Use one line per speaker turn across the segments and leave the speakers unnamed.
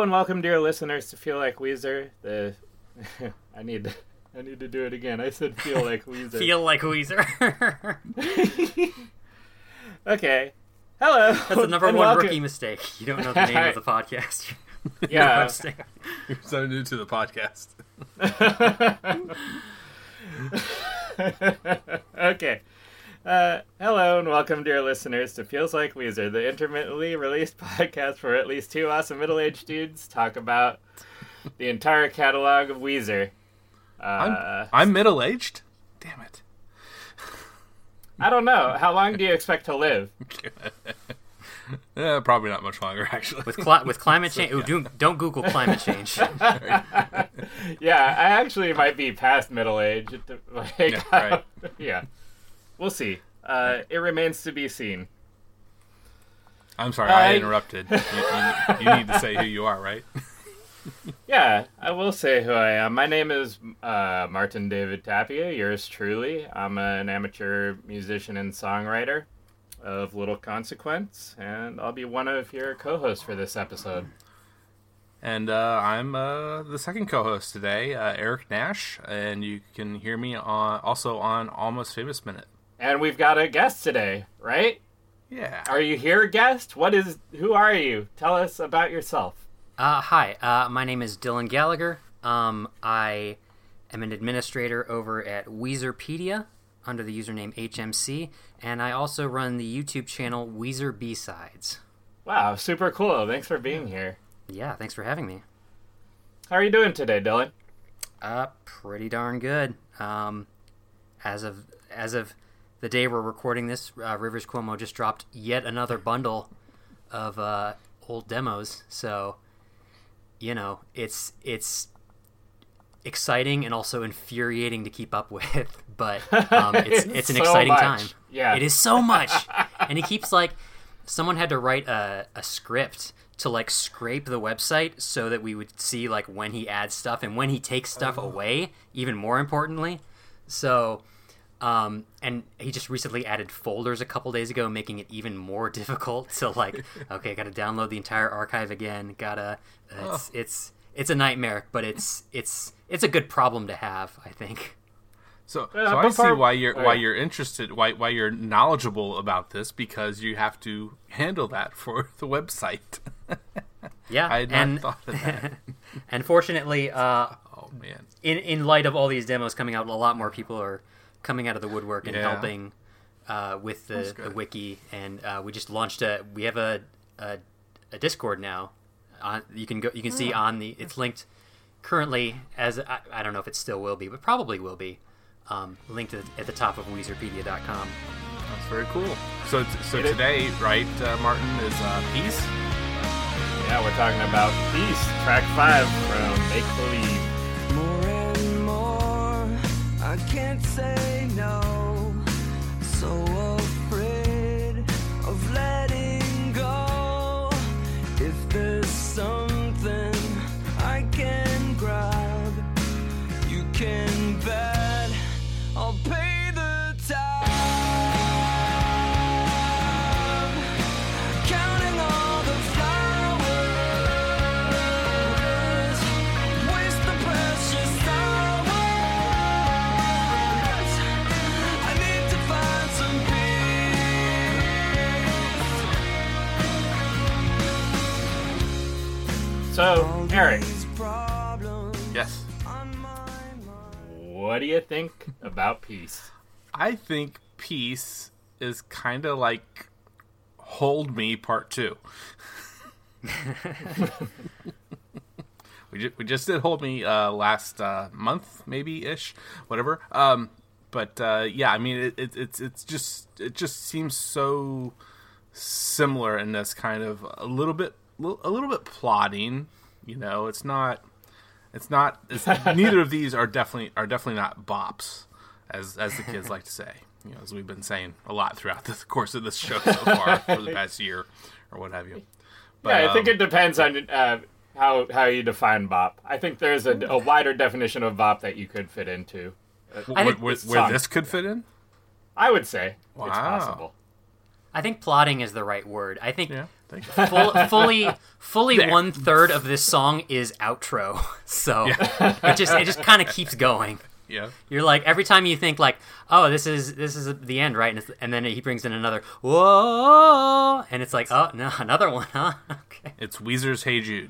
and welcome, dear listeners, to Feel Like Weezer. I need to do it again. I said Feel Like Weezer.
Feel Like Weezer.
Okay. Hello.
That's the number one rookie mistake. You don't know the name of the podcast.
Yeah.
You're so new to the podcast.
Okay. Hello and welcome, dear listeners, to Feels Like Weezer, the intermittently released podcast where at least two awesome middle-aged dudes talk about the entire catalog of Weezer.
I'm middle-aged? Damn it.
I don't know. How long do you expect to live?
Probably not much longer, actually.
With climate change... Ooh, don't Google climate change.
Yeah, I actually might be past middle age.
Yeah, right.
Yeah. We'll see. It remains to be seen.
I'm sorry, I interrupted. You need to say who you are, right?
Yeah, I will say who I am. My name is Martin David Tapia, yours truly. I'm an amateur musician and songwriter of little consequence, and I'll be one of your co-hosts for this episode.
And I'm the second co-host today, Eric Nash, and you can hear me also on Almost Famous Minute.
And we've got a guest today, right?
Yeah.
Are you here, guest? Who are you? Tell us about yourself.
Hi, my name is Dylan Gallagher. I am an administrator over at Weezerpedia under the username HMC, and I also run the YouTube channel Weezer B-Sides.
Wow, super cool. Thanks for being here.
Yeah, thanks for having me.
How are you doing today, Dylan?
Pretty darn good. As of the day we're recording this, Rivers Cuomo just dropped yet another bundle of old demos. So, you know, it's exciting and also infuriating to keep up with. But it's an
so
exciting
much.
time.
Yeah,
it is so much, and he keeps someone had to write a script to scrape the website so that we would see when he adds stuff and when he takes stuff away, even more importantly. So, and he just recently added folders a couple days ago, making it even more difficult to okay, gotta download the entire archive again. It's a nightmare, but it's a good problem to have, I think.
So I see why you're interested, why you're knowledgeable about this, because you have to handle that for the website.
Yeah,
I had not thought of that.
And fortunately,
oh man,
in light of all these demos coming out, a lot more people are coming out of the woodwork and helping with the wiki. And we just launched we have a Discord now. You can see on it's linked currently as I don't know if it still will be, but probably will be. Linked at the top of Weezerpedia.com.
That's very cool. So today, right, Martin, is Peace?
Yeah, we're talking about Peace, track 5 from Make Believe.
More and more, I can't say no. So afraid of letting go. If there's something I can grab, you can bet I'll pay the tab. Counting all the flowers, waste the precious hours. I need to find some peace.
So, Eric.
Yes.
What do you think about Peace?
I think Peace is kind of like Hold Me Part 2. we just did Hold Me last month, maybe-ish, whatever. But yeah, I mean, it just seems so similar in this kind of a little bit plotting. You know, it's neither of these are definitely not bops, as the kids like to say. You know, as we've been saying a lot throughout the course of this show so far for the past year or what have you. But,
yeah, I think it depends on how you define bop. I think there's a wider definition of bop that you could fit into.
Where this could fit in?
I would say
Wow.
it's possible.
I think plotting is the right word. I think
Thank you.
Fully
There.
1/3 of this song is outro, so it just kind of keeps going.
Yeah.
You're like, every time you think like, oh, this is the end, right? And then he brings in another whoa, and it's like, oh no, another one, huh? Okay.
It's Weezer's Hey Jude.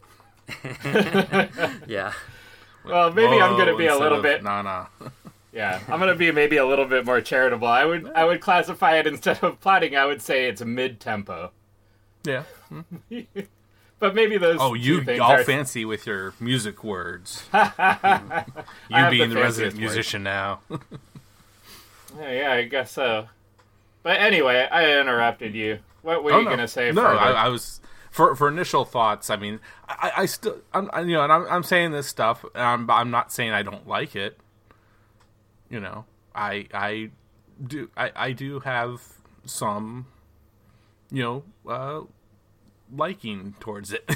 Yeah.
Well, maybe I'm gonna be a
Instead
little
of
bit.
Nah.
Yeah, I'm gonna be maybe a little bit more charitable. I would classify it, instead of plotting, I would say it's mid-tempo.
Yeah.
But maybe those.
Oh,
two
you
things
all
are...
fancy with your music words.
have
You being
the
the resident
fanciest
musician now.
Yeah, I guess so. But anyway, I interrupted you. What were you gonna say?
No,
further?
I was for initial thoughts. I mean, I still, and I'm saying this stuff. And I'm not saying I don't like it. You know, I do have some, liking towards it.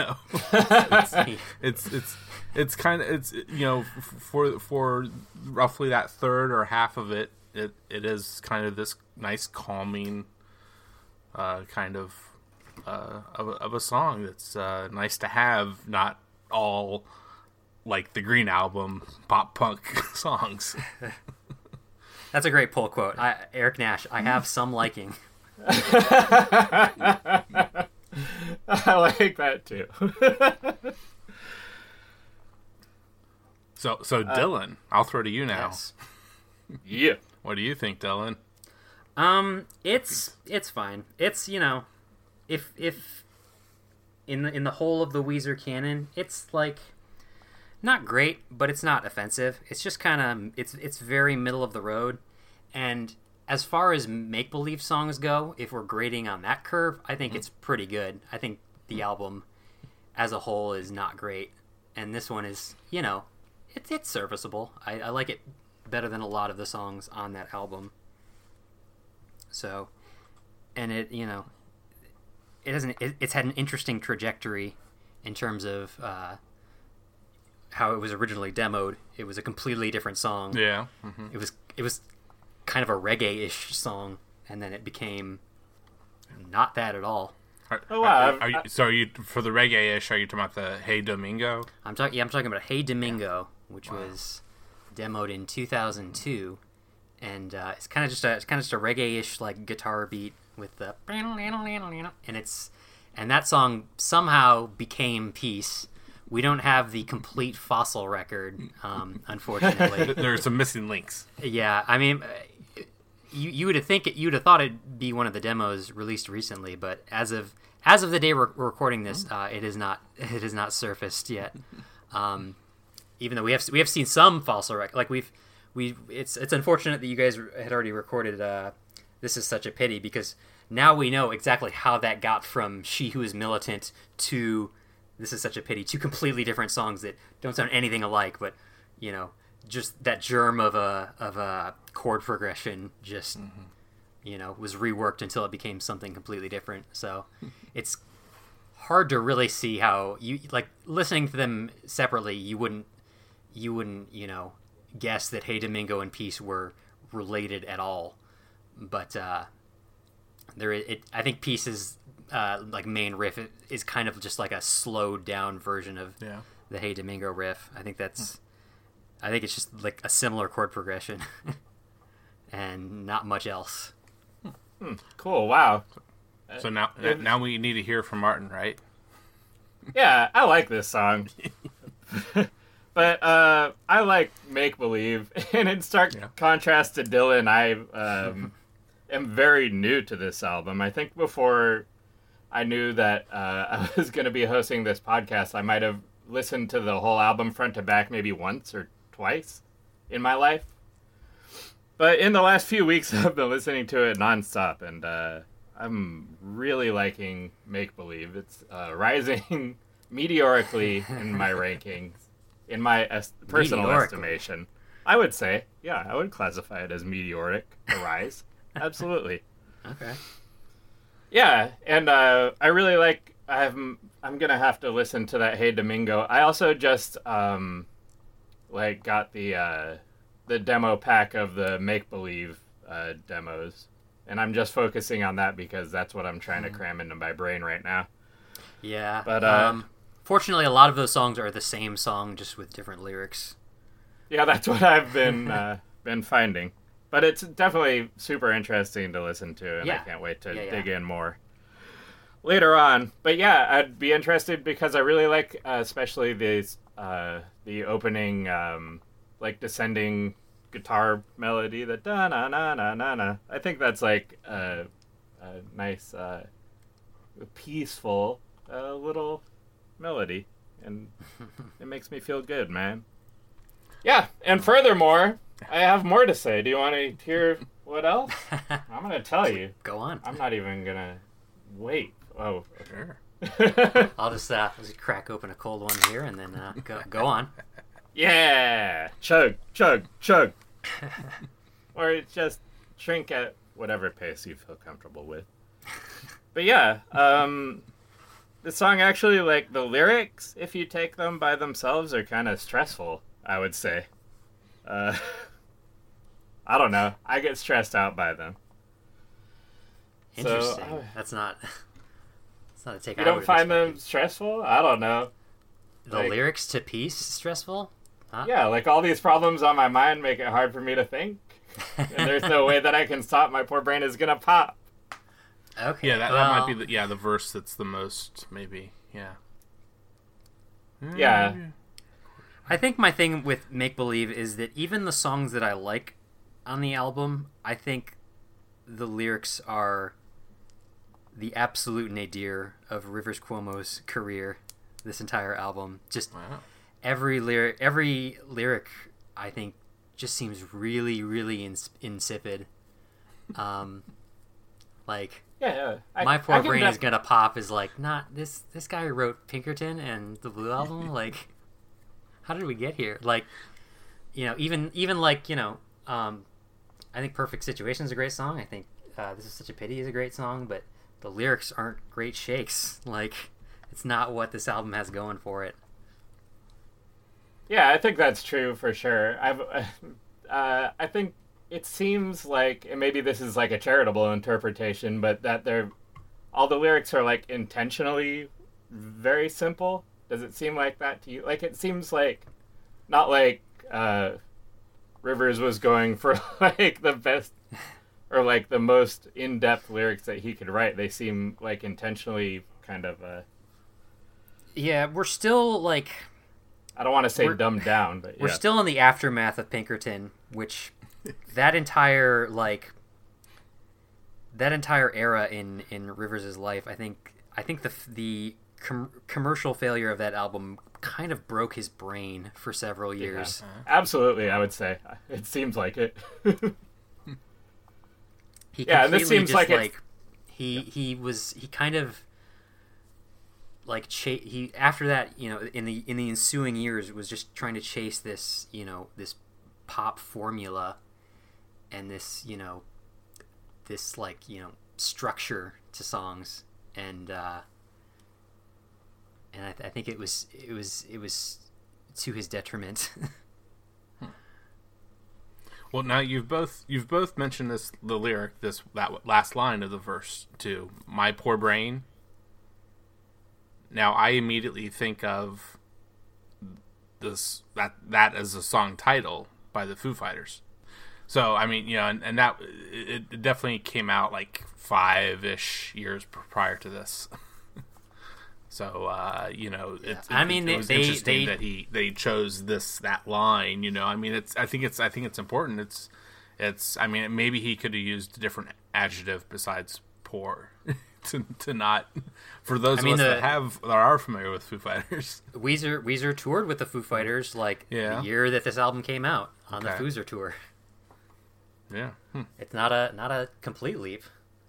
It's kind of for roughly that third or half of it. It is kind of this nice calming kind of a song that's nice to have, not all like the Green Album pop punk songs.
That's a great pull quote. Eric Nash, I have some liking.
I like that too.
So Dylan, I'll throw to you now.
Yes.
Yeah.
What do you think, Dylan?
It's fine. It's, if in the whole of the Weezer canon, it's like not great, but it's not offensive. It's just kind of it's very middle of the road. And as far as make believe songs go, if we're grading on that curve, I think it's pretty good. I think the album as a whole is not great, and this one is, it's serviceable. I like it better than a lot of the songs on that album. So, and it's had an interesting trajectory in terms of how it was originally demoed. It was a completely different song.
Yeah. Mm-hmm.
It was kind of a reggae-ish song, and then it became not that at all.
Oh wow!
Are you for the reggae-ish? Are you talking about the Hey Domingo?
I'm talking about Hey Domingo, which was demoed in 2002, and it's kind of just a reggae-ish like guitar beat with the and that song somehow became Peace. We don't have the complete Fossil record, unfortunately.
There's some missing links.
Yeah, I mean, you would have thought it'd be one of the demos released recently, but as of the day we're recording this, it is not surfaced yet. Even though we have seen some Fossil record, like it's unfortunate that you guys had already recorded. This is such a pity, because now we know exactly how that got from She Who Is Militant to This Is Such a Pity, two completely different songs that don't sound anything alike, but just that germ of a chord progression just was reworked until it became something completely different. So it's hard to really see how you, like, listening to them separately, you wouldn't guess that Hey Domingo and Peace were related at all. But I think Peace's like main riff is kind of just like a slowed down version of the Hey Domingo riff. I think it's just like a similar chord progression and not much else.
Cool. Wow.
So now we need to hear from Martin, right?
Yeah, I like this song. But I like Make Believe, and in stark contrast to Dylan, I am very new to this album. I think before I knew that I was going to be hosting this podcast, I might have listened to the whole album front to back maybe once or twice in my life. But in the last few weeks, I've been listening to it nonstop, and I'm really liking Make Believe. It's rising meteorically in my rankings. In my personal estimation, I would say, I would classify it as meteoric, a rise. Absolutely.
Okay.
Yeah, and I really like. I'm gonna have to listen to that Hey Domingo. I also just got the demo pack of the Make Believe demos, and I'm just focusing on that because that's what I'm trying to cram into my brain right now.
Yeah.
But
fortunately, a lot of those songs are the same song, just with different lyrics.
yeah, that's what I've been finding. But it's definitely super interesting to listen to, and I
Yeah.
can't wait to
Yeah.
dig in more later on. But yeah, I'd be interested because I really like, especially the opening, like descending guitar melody, the da na na na na na. I think that's like a nice, peaceful little melody, and it makes me feel good, man. Yeah, and furthermore, I have more to say. Do you want to hear what else? I'm gonna tell you.
Go on.
I'm not even gonna wait. Oh,
Sure.
I'll just crack open a cold one here and then go on.
yeah! Chug, chug, chug. Or just drink at whatever pace you feel comfortable with. But yeah, the song actually, like, the lyrics, if you take them by themselves, are kind of stressful, I would say. I don't know. I get stressed out by them.
Interesting.
So,
That's not a take.
You
I
don't
would've
find them
expected.
stressful? I don't know.
The
like-
lyrics to Peace stressful?
Yeah, like all these problems on my mind make it hard for me to think. And there's no way that I can stop. My poor brain is gonna pop.
Okay.
Yeah, that
well,
might be the verse that's the most, maybe. Yeah.
Yeah.
I think my thing with Make Believe is that even the songs that I like on the album, I think the lyrics are the absolute nadir of Rivers Cuomo's career. This entire album, just
Wow.
every lyric, I think, just seems really, really insipid. Like
Yeah.
my poor
I can
brain
def-
is gonna pop. Is like, not this guy who wrote Pinkerton and the Blue Album. Like, how did we get here? Like, even like, I think Perfect Situation is a great song. I think This Is Such a Pity is a great song, but the lyrics aren't great shakes. Like, it's not what this album has going for it.
Yeah, I think that's true for sure. I think it seems like, and maybe this is like a charitable interpretation, but that all the lyrics are like intentionally very simple. Does it seem like that to you? Like, it seems like not like Rivers was going for like the best or like the most in-depth lyrics that he could write. They seem like intentionally kind of
Yeah, we're still like
I don't want to say
We're-
dumbed down, but
we're
yeah.
still in the aftermath of Pinkerton, which that entire era in Rivers' life, I think the commercial failure of that album kind of broke his brain for several years.
Absolutely, I would say. It seems like it.
He
Yeah, and this
completely
seems
just,
like it's-
he kind of like he after that, in the ensuing years was just trying to chase this, this pop formula and this, this like, structure to songs, and I think it was to his detriment.
Well, now you've both mentioned the lyric, that last line of the verse too. My poor brain. Now I immediately think of that as a song title by the Foo Fighters. So I mean, and that it definitely came out like 5-ish years prior to this. So
I mean,
it was
they
interesting that he chose that line. I mean, I think it's important. It's I mean, maybe he could have used a different adjective besides poor to not, for those of us that are familiar with Foo Fighters.
Weezer toured with the Foo Fighters
Yeah.
the year that this album came out on the
Okay.
Foozer tour.
Yeah.
It's not a complete leap.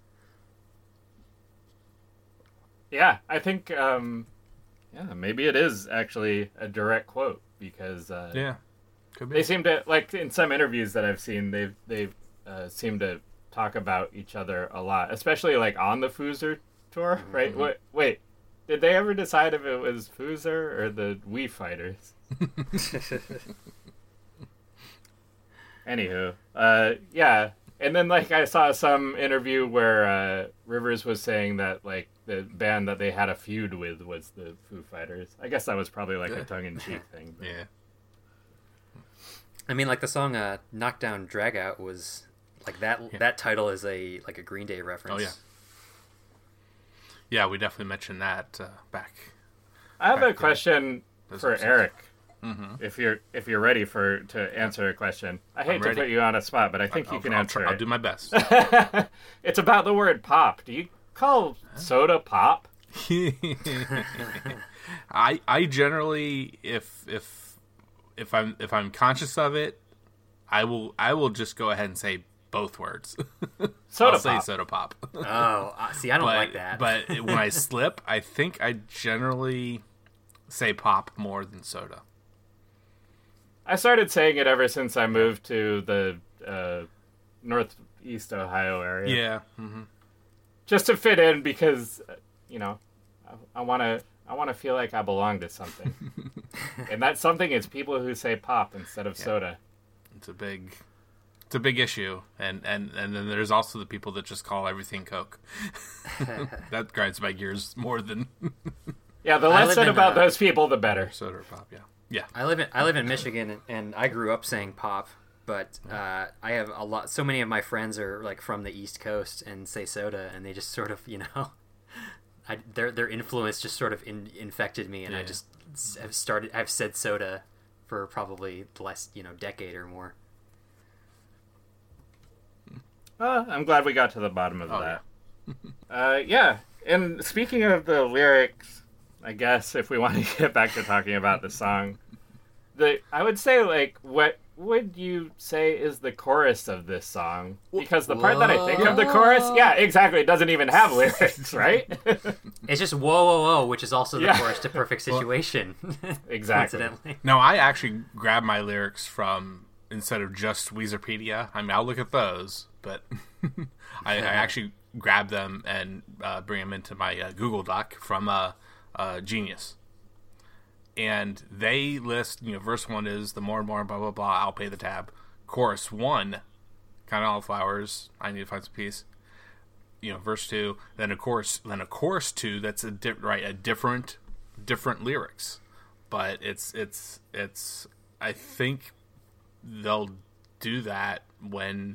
Yeah, I think maybe it is actually a direct quote because
Yeah. Could be.
they seem to, like, in some interviews that I've seen, they've seem to talk about each other a lot, especially like on the Foozer tour, right? Wait, did they ever decide if it was Foozer or the Wii Fighters? Anywho, yeah, And then, like, I saw some interview where Rivers was saying that, like, the band that they had a feud with was the Foo Fighters. I guess that was probably, like, a tongue-in-cheek thing. But...
Yeah.
I mean, like the song "Knockdown Dragout" was like that.
Yeah.
That title is a Green Day reference.
Oh yeah. Yeah, we definitely mentioned that back.
I have
back
a question
those
for
episodes.
Eric.
Mm-hmm.
If you're ready to answer a question. I hate
I'm
to
ready.
put you on a spot, but I think you can answer
I'll
it.
do my best.
It's about the word pop. Do you call soda pop?
I generally, if I'm conscious of it, I will just go ahead and say both words.
Soda
I'll say
pop.
soda pop.
Oh, see, I don't like that.
But when I slip, I think I generally say pop more than soda.
I started saying it ever since I moved to the Northeast Ohio area.
Yeah. Mm-hmm.
Just to fit in because, you know, I want to feel like I belong to something. And that something is people who say pop instead of soda.
It's a big issue, and then there's also the people that just call everything Coke. That grinds my gears more than
Yeah, the
I
less
live
said
in,
about those people, the better.
soda or pop. Yeah.
I live in Michigan, and I grew up saying pop, but I have so many of my friends are like from the East Coast and say soda, and they just sort of, you know, their influence just sort of infected me, and I
Yeah.
just I've said soda for probably the last, you know, decade or more.
I'm glad we got to the bottom of
Oh,
that. Yeah, and speaking of the lyrics, I guess if we want to get back to talking about the song, I would say, like, what would you say is the chorus of this song? Because the part that I think of the chorus, yeah, exactly, it doesn't even have lyrics, right?
It's just whoa whoa whoa, which is also the
Yeah.
chorus to Perfect Situation.
Exactly.
Coincidentally.
No, I actually grab my lyrics from, instead of just Weezerpedia. I mean, I'll look at those, but I actually grab them and bring them into my Google Doc from Genius. And they list, you know, verse 1 is the more and more, blah, blah, blah, I'll pay the tab. Chorus 1, kind of all flowers, I need to find some peace. You know, verse 2, then a chorus 2 that's different lyrics. But it's I think they'll do that when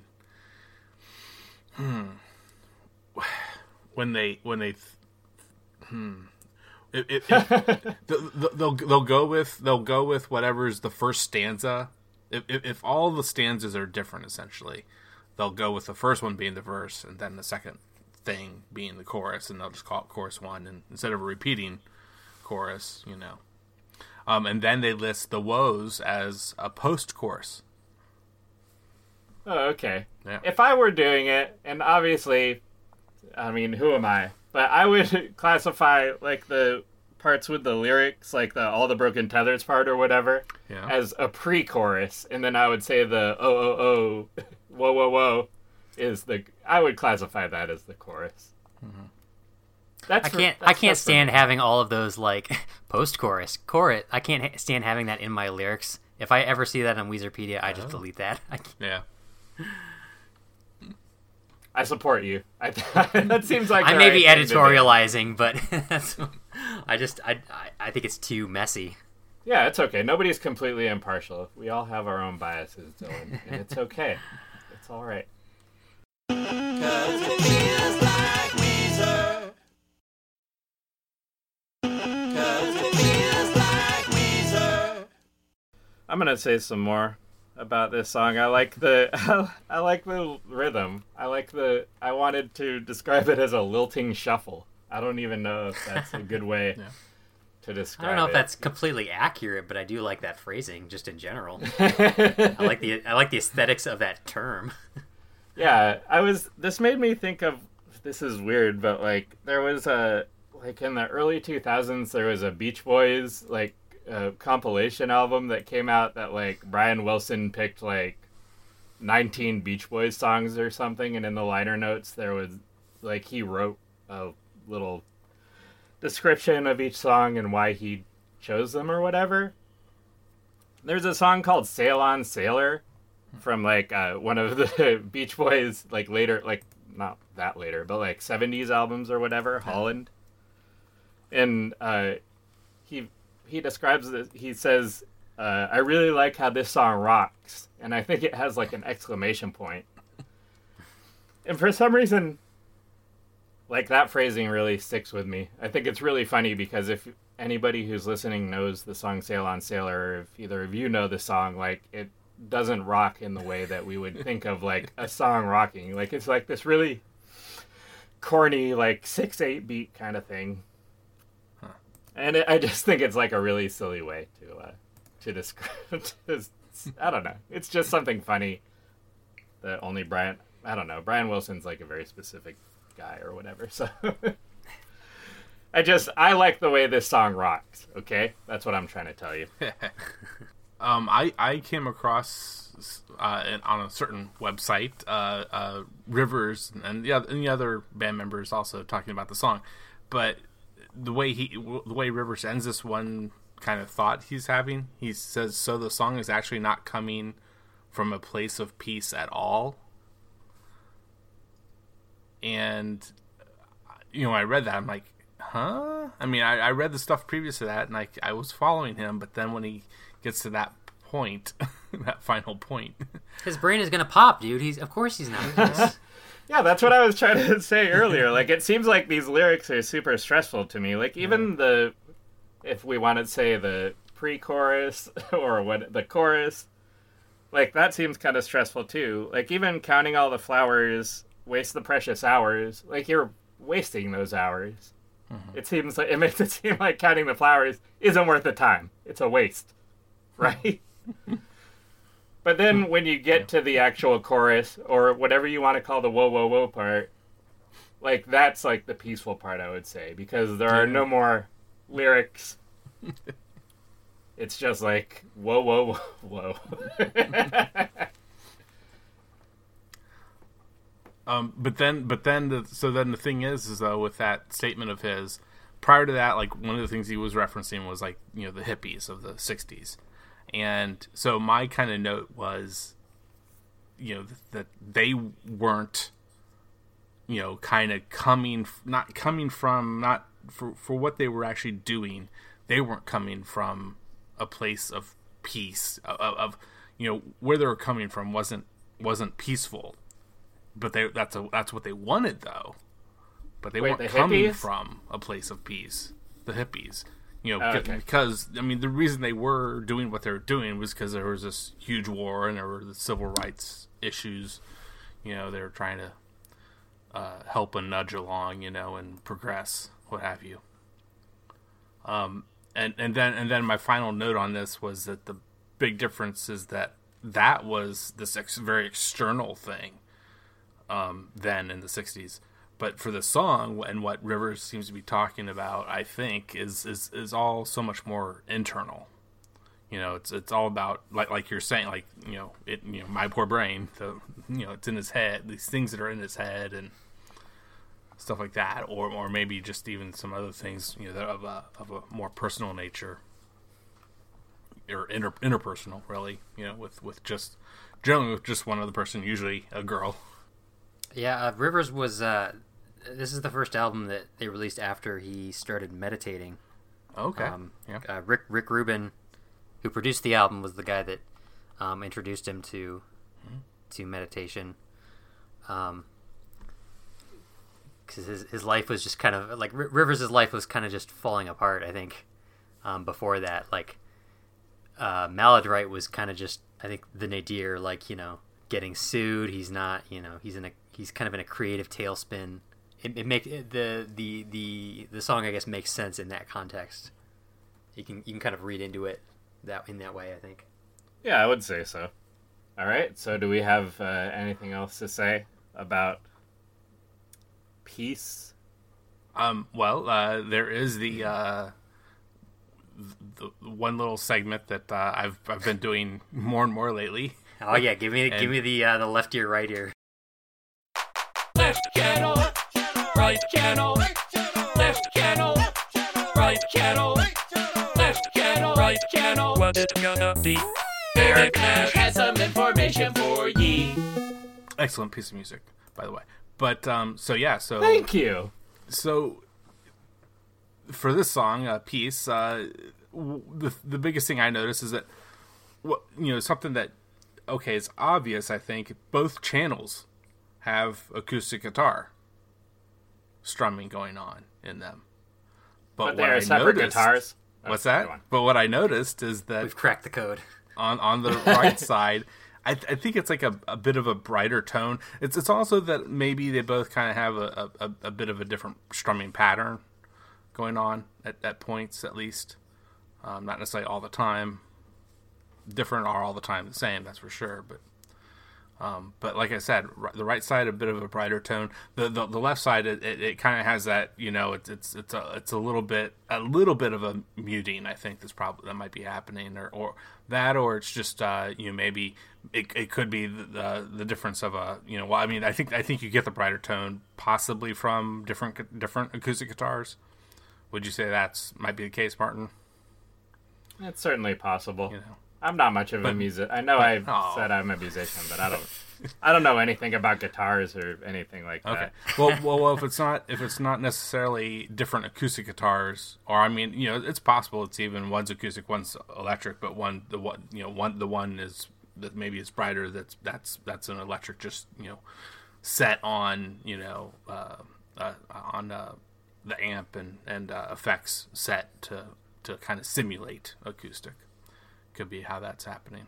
they'll go with whatever's the first stanza. If all the stanzas are different, essentially, they'll go with the first one being the verse and then the second thing being the chorus, and they'll just call it chorus 1, and instead of repeating chorus, you know. And then they list the woes as a post-chorus.
Oh, okay.
Yeah.
If I were doing it, and obviously, I mean, who am I? But I would classify, like, the parts with the lyrics, like all the broken tethers part or whatever,
Yeah.
as a pre-chorus, and then I would say the oh oh oh, whoa whoa whoa, I would classify that as the chorus.
Mm-hmm.
I can't stand having all of those like post-chorus. I can't stand having that in my lyrics. If I ever see that on Weezerpedia, I just delete that.
Yeah.
I support you. That seems like
I
the
may
right
be
thing to do.
editorializing, but I think it's too messy.
Yeah, it's okay. Nobody's completely impartial. We all have our own biases, Dylan, and it's okay. It's all right.
Cause it feels like Weezer. Cause it feels like Weezer.
I'm gonna say some more about this song. I like the rhythm. I wanted to describe it as a lilting shuffle. I don't even know if that's a good way to describe it.
I don't know if that's completely accurate, but I do like that phrasing just in general. I like the aesthetics of that term.
Yeah, this made me think of, this is weird, but like there was in the early 2000s there was a Beach Boys like compilation album that came out that like Brian Wilson picked like 19 Beach Boys songs or something, and in the liner notes there was like he wrote a little description of each song and why he chose them or whatever. There's a song called Sail On Sailor from like one of the Beach Boys, like later, like not that later, but like 70s albums or whatever, Holland. And he describes this. He says, "I really like how this song rocks," and I think it has like an exclamation point. And for some reason, like that phrasing really sticks with me. I think it's really funny because if anybody who's listening knows the song "Sail on Sailor," or if either of you know the song, like it doesn't rock in the way that we would think of like a song rocking. Like it's like this really corny, like 6/8 beat kind of thing. And I just think it's like a really silly way to describe. I don't know. It's just something funny that only Brian. I don't know. Brian Wilson's like a very specific guy or whatever. So I like the way this song rocks. Okay, that's what I'm trying to tell you.
I came across on a certain website Rivers and the other band members also talking about the song, but the way Rivers ends this one kind of thought he's having, he says, so the song is actually not coming from a place of peace at all. And I read that, I'm like, huh? I mean, I read the stuff previous to that, and I was following him, but then when he gets to that point, that final point,
his brain is gonna pop, dude. Of course he's not.
Yeah, that's what I was trying to say earlier. Like, it seems like these lyrics are super stressful to me. Like, even if we want to say the pre-chorus or the chorus, like, that seems kind of stressful too. Like, even counting all the flowers, waste the precious hours. Like, you're wasting those hours. Mm-hmm. It makes it seem like counting the flowers isn't worth the time. It's a waste, right? But then when you get to the actual chorus, or whatever you want to call the whoa, whoa, whoa part, like, that's, like, the peaceful part, I would say, because there are no more lyrics. It's just like, whoa, whoa, whoa, whoa.
But then the thing is though, with that statement of his, prior to that, like, one of the things he was referencing was, like, the hippies of the 60s. And so my kind of note was, that they weren't, kind of not for what they were actually doing. They weren't coming from a place of peace, of where they were coming from wasn't peaceful. But that's what they wanted, though. But they weren't coming from a place of peace. The hippies. Okay. Because, I mean, the reason they were doing what they were doing was because there was this huge war and there were the civil rights issues. They were trying to help and nudge along, and progress, what have you. And then my final note on this was that the big difference is that was this very external thing then in the 60s. But for the song and what Rivers seems to be talking about, I think is all so much more internal. It's all about like you're saying, like my poor brain. It's in his head. These things that are in his head and stuff like that, or maybe just even some other things that of a more personal nature or interpersonal, really. With just generally with just one other person, usually a girl.
Yeah, Rivers was. This is the first album that they released after he started meditating.
Okay.
Rick Rubin, who produced the album, was the guy that introduced him to meditation. Because his life was just kind of like Rivers' life was kind of just falling apart. I think before that, like Maladrite was kind of just, I think, the nadir, like getting sued. He's not, he's kind of in a creative tailspin. It makes the song, I guess, makes sense in that context. You can kind of read into it in that way, I think.
Yeah, I would say so. All right. So, do we have anything else to say about peace?
Well, there is the one little segment that I've been doing more and more lately.
Oh yeah, give me the left ear, right ear.
Left channel, right channel, left channel, right channel, left channel, right channel. What's it gonna be?
Eric Nash has some information for ye.
Excellent piece of music, by the way. But so
Thank you.
So for this song piece, the biggest thing I noticed is that something that it's obvious. I think both channels have acoustic guitar strumming going on in them,
but they are separate guitars.
What's that? But what I noticed is that
We've cracked the code.
on the right side, I think it's like a bit of a brighter tone. It's also that maybe they both kind of have a bit of a different strumming pattern going on at points, at least. Not necessarily all the time. Different or all the time the same, that's for sure. But like I said, the right side a bit of a brighter tone. The left side it kind of has that, it's a little bit of a muting. I think that might be happening, or it's just maybe it could be the difference of I think you get the brighter tone possibly from different acoustic guitars. Would you say might be the case, Martin?
It's certainly possible. I'm not much of a musician. I know I said I'm a musician, but I don't know anything about guitars or anything like that.
Okay. Well, if it's not necessarily different acoustic guitars, or it's possible it's even one's acoustic, one's electric, but the one is that maybe it's brighter. That's an electric, just set on on the amp and effects set to kind of simulate acoustic. Could be how that's happening.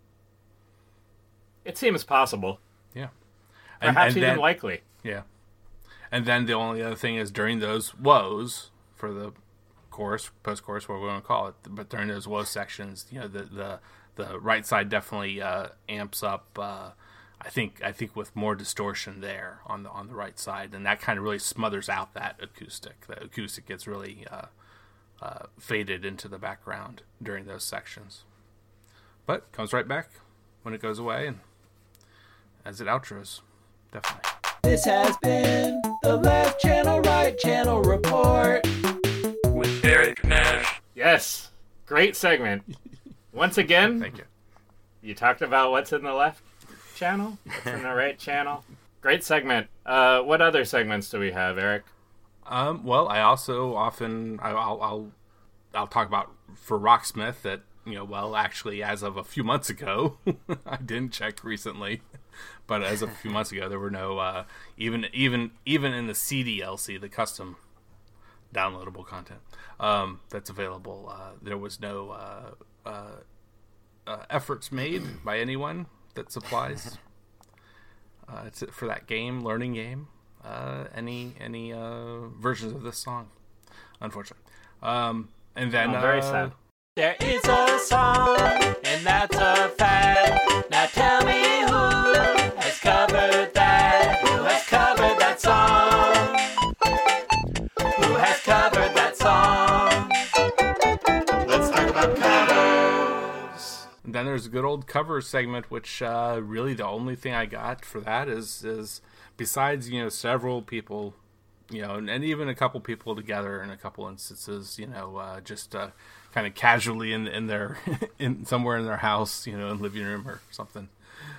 It seems possible.
Yeah.
Perhaps even likely.
Yeah. And then the only other thing is during those woes for the chorus, post-chorus, what we're going to call it, but during those woe sections, the right side definitely amps up. I think with more distortion there on the right side, and that kind of really smothers out that acoustic. The acoustic gets really faded into the background during those sections. But comes right back when it goes away and as it outros. Definitely.
This has been the Left Channel, Right Channel Report
with Eric Nash. Yes. Great segment. Once again,
thank you.
You talked about what's in the left channel, what's in the right channel. Great segment. What other segments do we have, Eric?
Well, I also often I'll talk about for Rocksmith that actually as of a few months ago, I didn't check recently, but as of a few months ago there were no even in the CDLC, the custom downloadable content that's available. There was no efforts made by anyone that supplies for that learning game. Any versions of this song, unfortunately. And then
very sad.
There is a song, and that's a fact. Now tell me who has covered that? Who has covered that song? Who has covered that song? Let's talk about covers.
And then there's a good old cover segment, which really the only thing I got for that is besides several people, and even a couple people together in a couple instances, just kind of casually in their in somewhere in their house, in living room or something,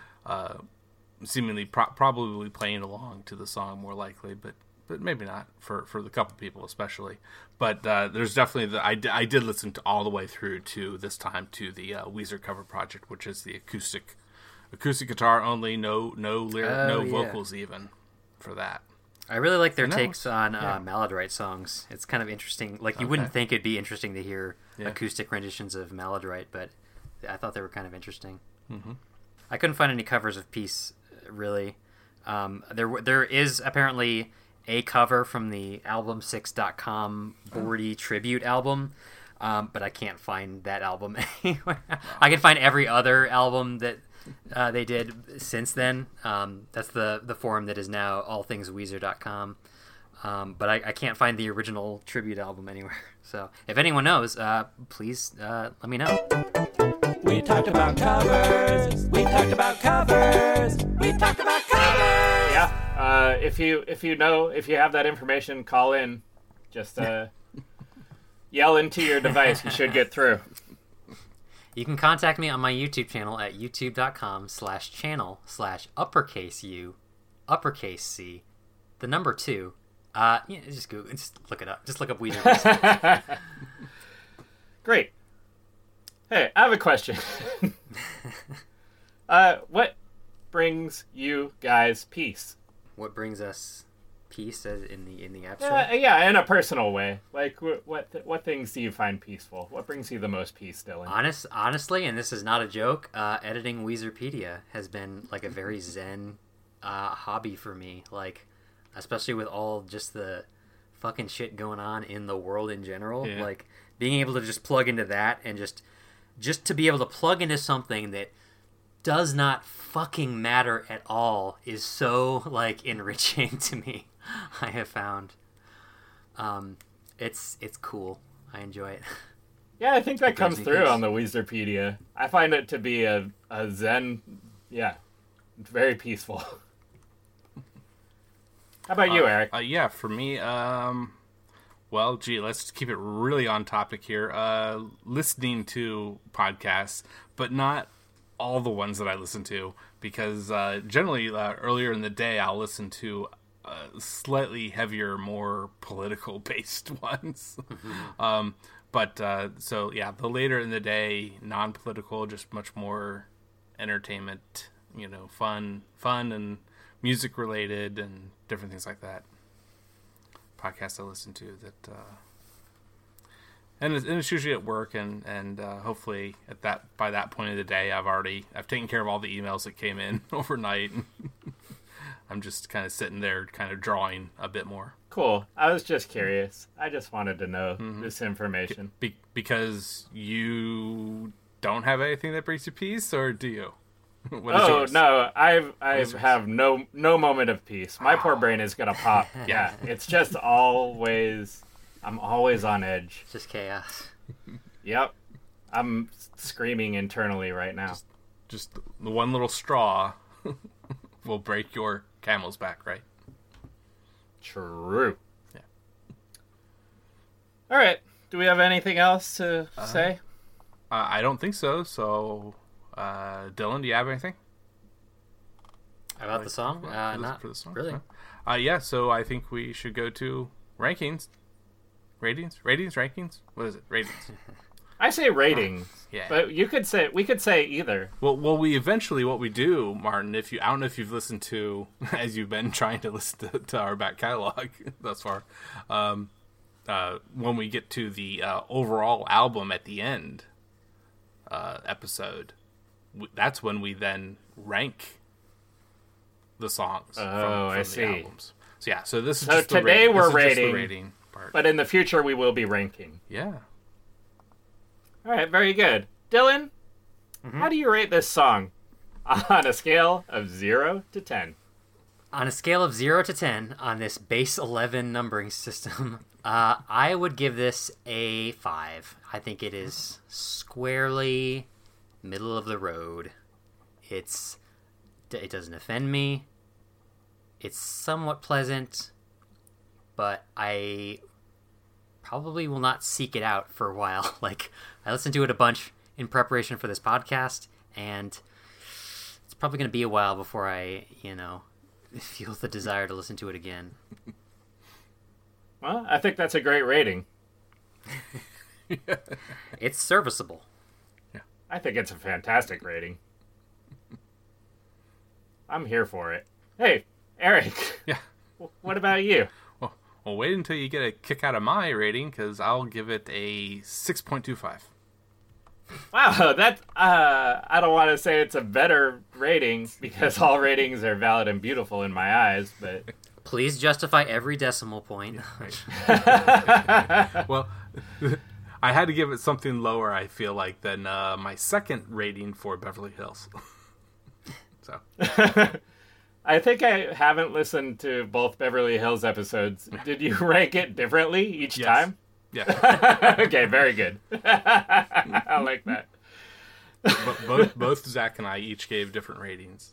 seemingly probably playing along to the song more likely, but maybe not for the couple people especially. But there's definitely I did listen to all the way through to this time to the Weezer cover project, which is the acoustic guitar only, no vocals even for that.
I really like their takes on Maladrite songs. It's kind of interesting. Like, you wouldn't think it'd be interesting to hear acoustic renditions of Maladrite, but I thought they were kind of interesting. Mm-hmm. I couldn't find any covers of Peace, really. There is apparently a cover from the album6.com Bordy tribute album, but I can't find that album anywhere. I can find every other album that they did since then. That's the forum that is now allthingsweezer.com. But I can't find the original tribute album anywhere. So if anyone knows, please let me know.
We talked about covers. We talked about covers. We talked about covers.
Yeah. If you have that information, call in. Just yell into your device. You should get through.
You can contact me on my YouTube channel at youtube.com/channel/uppercase U, uppercase C, the number 2. Yeah, just look it up. Just look up Weezer Peace.
Great. Hey, I have a question. What brings you guys peace?
What brings us peace as in the abstract?
Yeah, in a personal way. Like, what things do you find peaceful? What brings you the most peace, Dylan?
Honestly, and this is not a joke, editing Weezerpedia has been like a very zen hobby for me. Like, especially with all just the fucking shit going on in the world in general.
Yeah.
Like, being able to just plug into that and just to be able to plug into something that does not fucking matter at all is so, like, enriching to me. I have found it's cool. I enjoy it.
Yeah, I think that comes
me
through
peace.
on the Weezerpedia. I find it to be a zen, very peaceful. How about you, Eric?
Yeah, for me, well, gee, let's keep it really on topic here. Listening to podcasts, but not all the ones that I listen to, because generally earlier in the day I'll listen to slightly heavier, more political-based ones. So yeah, the later in the day, non-political, just much more entertainment, fun and music-related and different things like that. Podcasts I listen to that, and it's usually at work, and hopefully by that point of the day, I've taken care of all the emails that came in overnight. I'm just kind of sitting there, kind of drawing a bit more.
Cool. I was just curious. I just wanted to know this information.
Because you don't have anything that brings you peace, or do you? What is yours?
No, I have no moment of peace. My poor brain is gonna pop. Yeah, it's just always. I'm always on edge.
Just chaos.
Yep, I'm screaming internally right now.
Just the one little straw will break your camel's back, right?
True.
Yeah.
All right. Do we have anything else to say?
I don't think so. So, Dylan, do you have anything?
About the song? Not
for the song?
really.
Yeah, so I think we should go to rankings. Ratings? Rankings? What is it? Ratings.
I say ratings.
Yeah.
But we could say either.
Well, we eventually, what we do, Martin, I don't know if you've listened to, as you've been trying to listen to our back catalog thus far, when we get to the overall album at the end episode, that's when we then rank the songs from
I
the
see.
albums. So yeah, so this is
So
just the
today
rating.
we're
This is just the
rating,
rating part.
But in the future, we will be ranking.
Yeah.
All right, very good. Dylan, how do you rate this song on a scale of 0 to 10?
On a scale of 0 to 10 on this base 11 numbering system, I would give this a 5. I think it is squarely middle of the road. It doesn't offend me. It's somewhat pleasant, but I probably will not seek it out for a while. Like, I listened to it a bunch in preparation for this podcast, and it's probably going to be a while before I, feel the desire to listen to it again.
Well, I think that's a great rating.
It's serviceable.
I think it's a fantastic rating. I'm here for it. Hey, Eric.
Yeah.
What about you?
Well, wait until you get a kick out of my rating, because I'll give it a 6.25.
Wow, that I don't want to say it's a better rating, because all ratings are valid and beautiful in my eyes, but
Please justify every decimal point.
Well, I had to give it something lower, I feel like, than my second rating for Beverly Hills. So
I think I haven't listened to both Beverly Hills episodes. Did you rank it differently each
Yes.
time?
yeah,
Okay, very good. I like that.
both Zach and I each gave different ratings.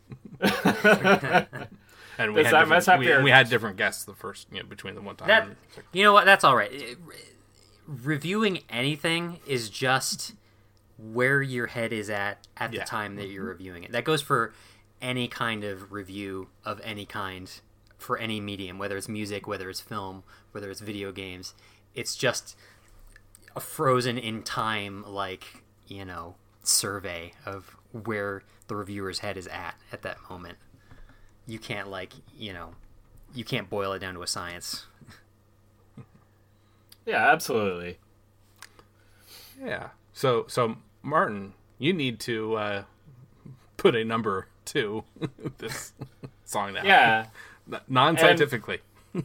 And
Does that mess up your-
we had different guests the first, between the one time.
That,
and
you know what? That's all right. Reviewing anything is just where your head is at the
Yeah.
time that you're reviewing it. That goes for any kind of review of any kind for any medium, whether it's music, whether it's film, whether it's video games. It's just a frozen in time, like, you know, survey of where the reviewer's head is at that moment. You can't, like, you know, you can't boil it down to a science.
Yeah, absolutely.
Yeah. So Martin, you need to put a number to this song now.
Yeah.
Non-scientifically.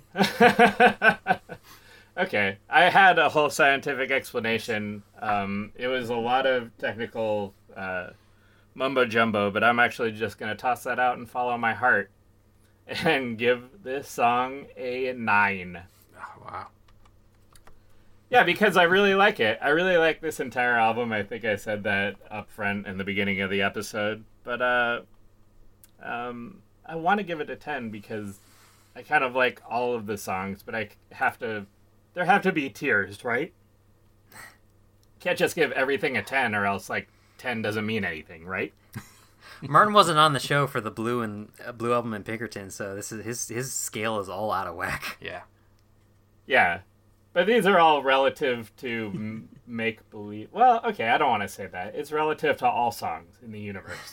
Okay. I had a whole scientific explanation. It was a lot of technical mumbo jumbo, but I'm actually just going to toss that out and follow my heart and give this song a 9.
Oh, wow.
Yeah, because I really like it. I really like this entire album. I think I said that up front in the beginning of the episode. But I want to give it a 10 because I kind of like all of the songs, but there have to be tiers, right? Can't just give everything a 10 or else, like, 10 doesn't mean anything, right?
Martin wasn't on the show for the Blue album in Pinkerton, so this is his scale is all out of whack.
Yeah.
Yeah. But these are all relative to make-believe. Well, okay, I don't want to say that. It's relative to all songs in the universe.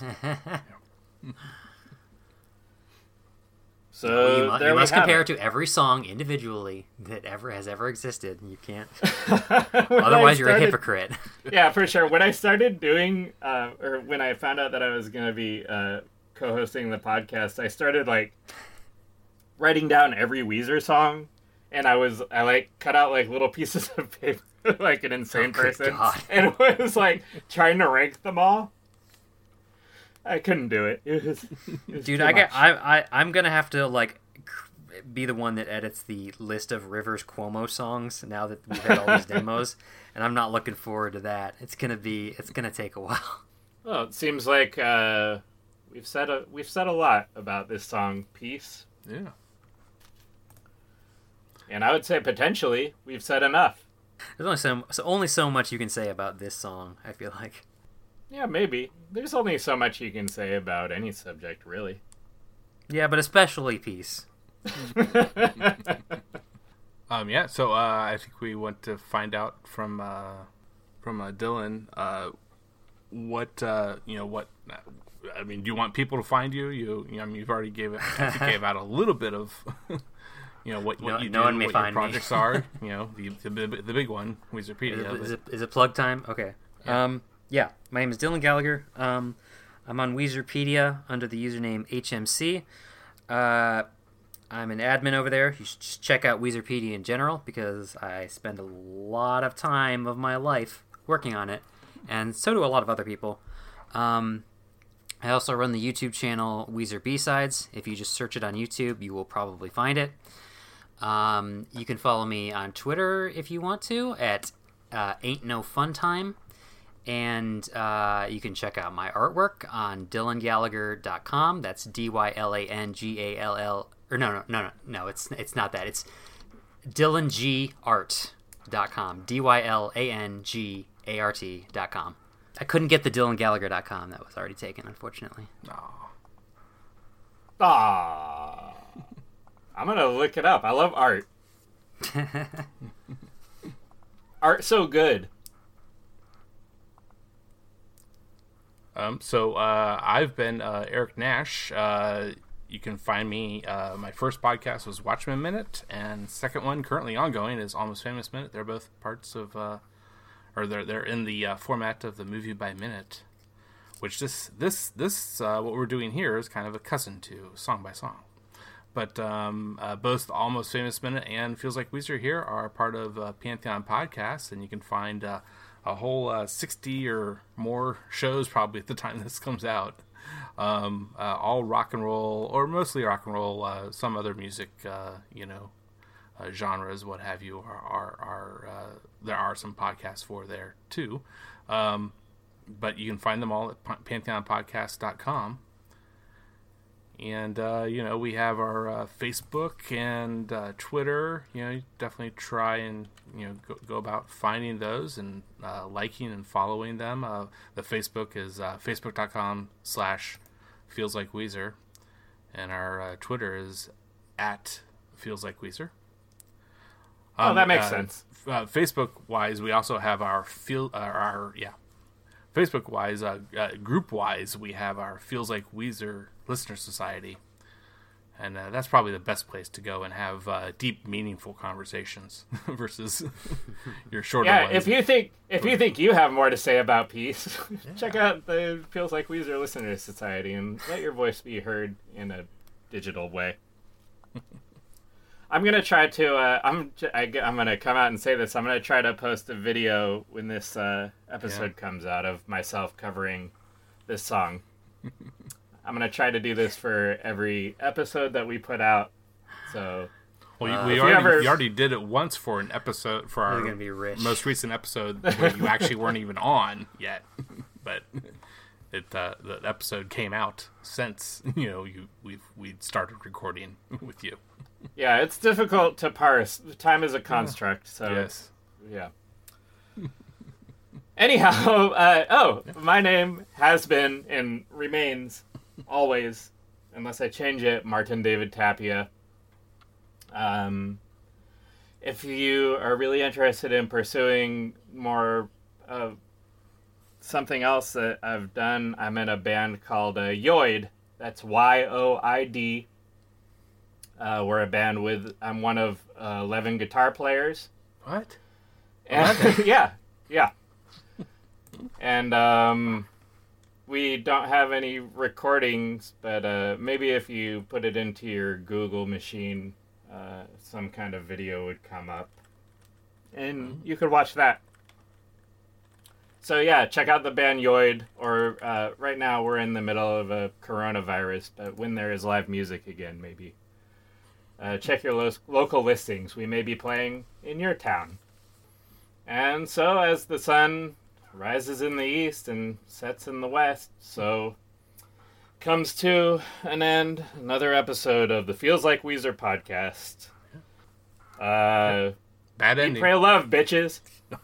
So
you must compare it to every song individually that has ever existed. You can't. Otherwise, you're a hypocrite.
Yeah, for sure. When I started doing, or when I found out that I was going to be co-hosting the podcast, I started, like, writing down every Weezer song. And I cut out, like, little pieces of paper, like an insane person.
God.
And was, like, trying to rank them all. I couldn't do it. It was
Dude,
too much.
I'm gonna have to, like, be the one that edits the list of Rivers Cuomo songs now that we've had all these demos, and I'm not looking forward to that. It's gonna take a while.
Well, it seems like we've said a lot about this song, Peace.
Yeah.
And I would say potentially we've said enough.
There's only so much you can say about this song, I feel like.
Yeah, maybe. There's only so much you can say about any subject, really.
Yeah, but especially Peace.
Yeah. So I think we want to find out from Dylan what what. I mean, do you want people to find you? I mean, you've already gave out a little bit of. What you do,
no one may
what
find
your projects
me.
are. The big one, Weezerpedia.
Is it plug time? Okay. Yeah. My name is Dylan Gallagher. I'm on Weezerpedia under the username HMC. I'm an admin over there. You should just check out Weezerpedia in general because I spend a lot of time of my life working on it, and so do a lot of other people. I also run the YouTube channel Weezer B-Sides. If you just search it on YouTube, you will probably find it. You can follow me on Twitter if you want to at Ain't No Fun Time. And you can check out my artwork on dylangallagher.com. That's DYLANGALL. Or no, it's not that. It's DylanGart.com. DYLANGART.com. I couldn't get the dylangallagher.com. That was already taken, unfortunately.
Aww. I'm gonna look it up. I love art. Art so good.
So I've been Eric Nash. You can find me. My first podcast was Watchmen Minute, and second one currently ongoing is Almost Famous Minute. They're both parts of, or they're in the format of the Movie by Minute, which this what we're doing here is kind of a cousin to Song by Song. But both Almost Famous Minute and Feels Like Weezer here are part of Pantheon Podcasts, and you can find a whole 60 or more shows probably at the time this comes out. All rock and roll, or mostly rock and roll, some other music, genres, what have you, are there are some podcasts for there too. But you can find them all at pantheonpodcast.com. And, we have our Facebook and Twitter. You definitely try and, go about finding those and liking and following them. The Facebook is facebook.com/feelslikeweezer. And our Twitter is @feelslikeweezer.
Oh, that makes sense.
Facebook-wise, we also have Facebook-wise, group-wise, we have our Feels Like Weezer Listener Society. And that's probably the best place to go and have deep, meaningful conversations versus your shorter ones.
If you think you have more to say about peace, check out the Feels Like Weezer Listener Society and let your voice be heard in a digital way. I'm gonna try to. I'm gonna come out and say this. I'm gonna try to post a video when this episode comes out of myself covering this song. I'm gonna try to do this for every episode that we put out. So,
we already did it once for an episode for our
gonna be rich.
Most recent episode where you actually weren't even on yet, but the episode came out since we started recording with you.
Yeah, it's difficult to parse. Time is a construct, so
yes.
Yeah. Anyhow, my name has been and remains always, unless I change it, Martin David Tapia. If you are really interested in pursuing more of something else that I've done, I'm in a band called Yoid. That's YOID. We're a band I'm one of 11 guitar players.
What?
And, yeah. And we don't have any recordings, but maybe if you put it into your Google machine, some kind of video would come up. And you could watch that. So yeah, check out the band Yoid, or right now we're in the middle of a coronavirus, but when there is live music again, maybe. Check your local listings. We may be playing in your town. And so as the sun rises in the east and sets in the west, so comes to an end another episode of the Feels Like Weezer podcast.
Bad ending.
Pray love, bitches.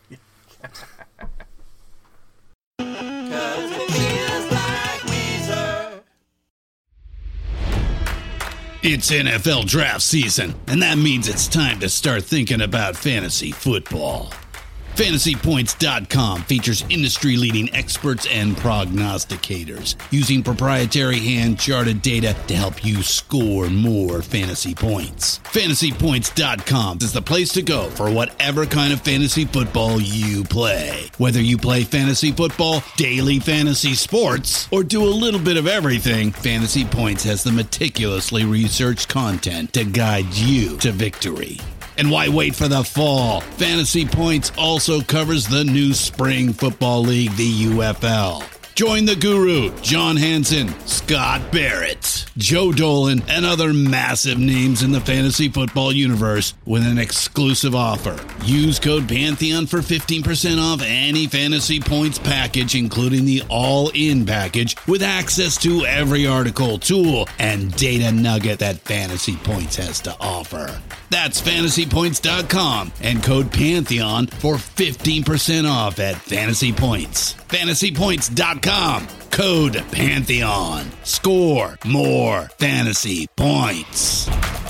It's NFL draft season, and that means it's time to start thinking about fantasy football. FantasyPoints.com features industry-leading experts and prognosticators using proprietary hand-charted data to help you score more fantasy points. FantasyPoints.com is the place to go for whatever kind of fantasy football you play. Whether you play fantasy football, daily fantasy sports, or do a little bit of everything, Fantasy Points has the meticulously researched content to guide you to victory. And why wait for the fall? Fantasy Points also covers the new spring football league, the UFL. Join the guru, John Hansen, Scott Barrett, Joe Dolan, and other massive names in the fantasy football universe with an exclusive offer. Use code Pantheon for 15% off any Fantasy Points package, including the all-in package, with access to every article, tool, and data nugget that Fantasy Points has to offer. That's FantasyPoints.com and code Pantheon for 15% off at Fantasy Points. FantasyPoints.com, code Pantheon. Score more fantasy points.